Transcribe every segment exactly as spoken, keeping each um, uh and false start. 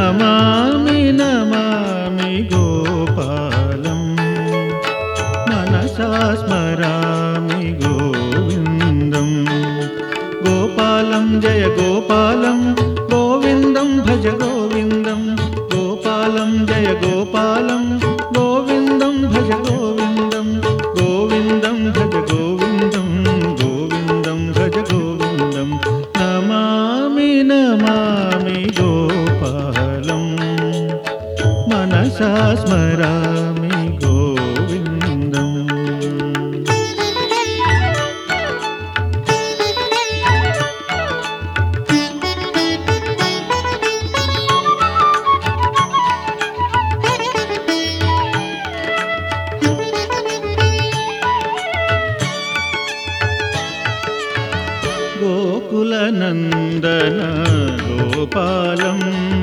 నమామి నమామి గోపాలం మనసా స్మరామి గోవిందం గోపాలం జయ గోపాలం గోవిందం భజ గోవిందం గోపాలం జయ గోపాలం గోవిందం భజ గోవిందం గోవిందం భజ గోవిందం గోవిందం భజ గోవిందం నమామి నమామి గోపాలం మనసా స్మరామి గోవిందం గోకులనందన గోపాలం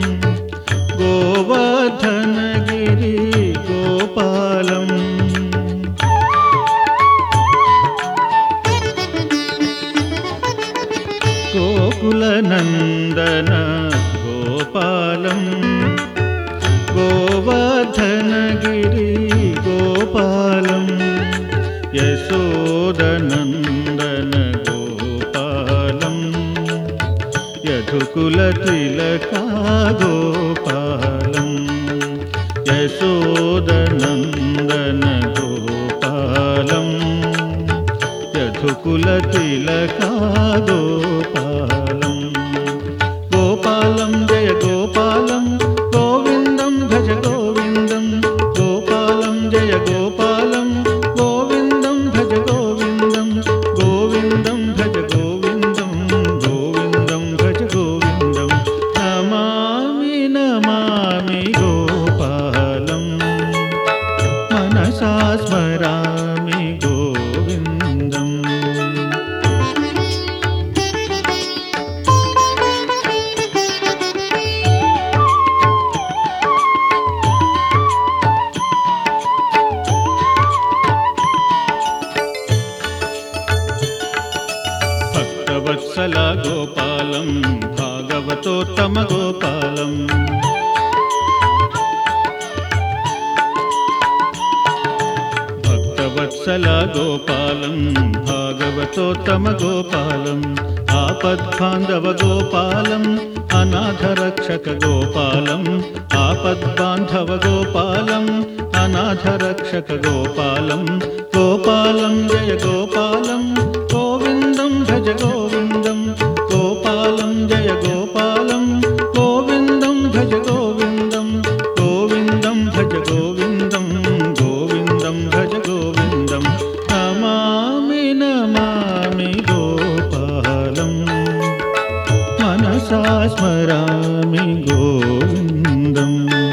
గోవర్ధనగిరి గోపాలం గోకులనందన గోపాలం గోవర్ధనగిరి గోపాలం యశోదనందన యదుకుల తిలకా గోపాలం యశోదనందన గోపాలం యదుకుల తిలకా గోపాలం గోపాలం జయ గోపాలం గోవిందం భజ గోవిందం గోపాలం జయ గోపాలం గోవిందం భజ గోవిందం గోవిందం భజ గోవిందం గోవిందం భజ గోవిందం నమామి నమామి గోపాలం మనసా స్మరామి గోవిందం భక్తవత్సల గోపాలం భాగవతోత్తమ గోపాలం భక్తవత్సల గోపాలం భాగవతోత్తమ గోపాలం ఆపద్బాంధవ గోపాలం అనాథరక్షక గోపాలం ఆపద్బాంధవ గోపాలం అనాథరక్షక గోపాలం గోపాలం జయ గోపాలం గోవిందం భజ గోవిందం గోపాలం జయ గోపాలం గోవిందం భజ గోవిందం గోవిందం భజ గోవిందం గోవిందం భజ గోవిందం నమామి నమామి గోపాలం మనసా స్మరామి గోవిందం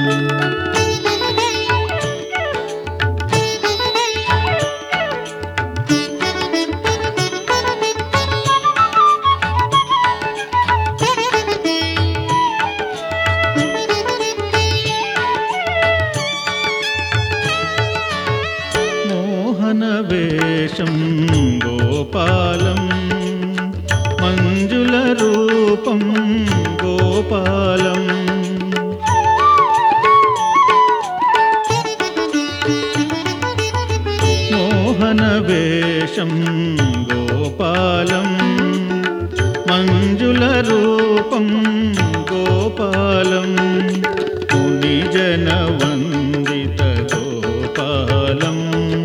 మోహనవేషం గోపాలం మంజుల రూపం గోపాలం మోహనవేషం గోపాలం మంజుల రూపం గోపాలం మునిజన వందిత గోపాలం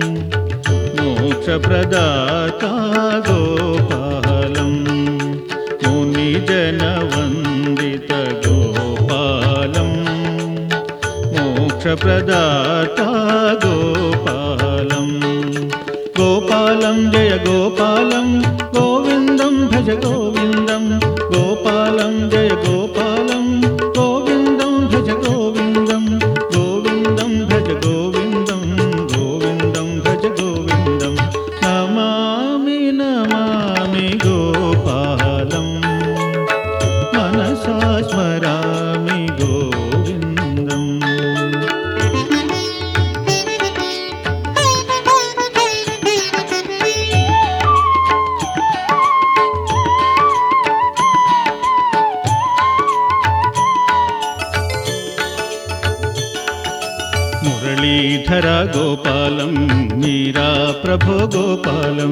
మోక్షప్రదాత గోపాలం మునిజన వందిత గోపాలం మోక్షప్రదాత గోపాలం గోపాలం జయ గోపాలం గోవిందం భజ గోవిందం గోపాలం జయ గోపాలం గోవిందం భజ గోవిందం గోవిందం భజ గోవిందం గోవిందం భజ గోవిందం నమామి నమామి గోపాలం మనసా స్మరామి గోవిందం మురళీధర గోపాలం మీరా ప్రభో గోపాలం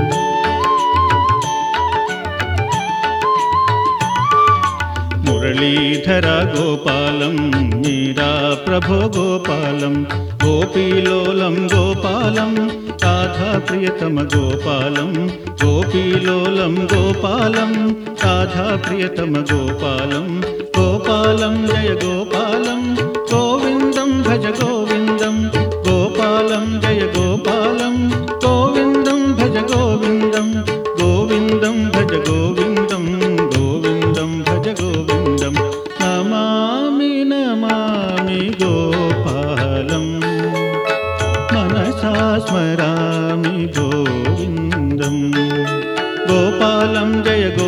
మురళీధర గోపాలం మీరా ప్రభో గోపాలం గోపీలోలం గోపాలం రాధా ప్రియతమ గోపాలం గోపీలోలం గోపాలం రాధా ప్రియతమ గోపాలం గోపాలం జయ గోపాలం గోవిందం భజ గోవిందం గోపాలం జయ గోపాలం గోవిందం భజ గోవిందం గోవిందం భజ గోవిందం గోవిందం భజ గోవిందం నమామి నమామి గోపాలం మనసా స్మరామి గోవిందం గోపాలం జయ గో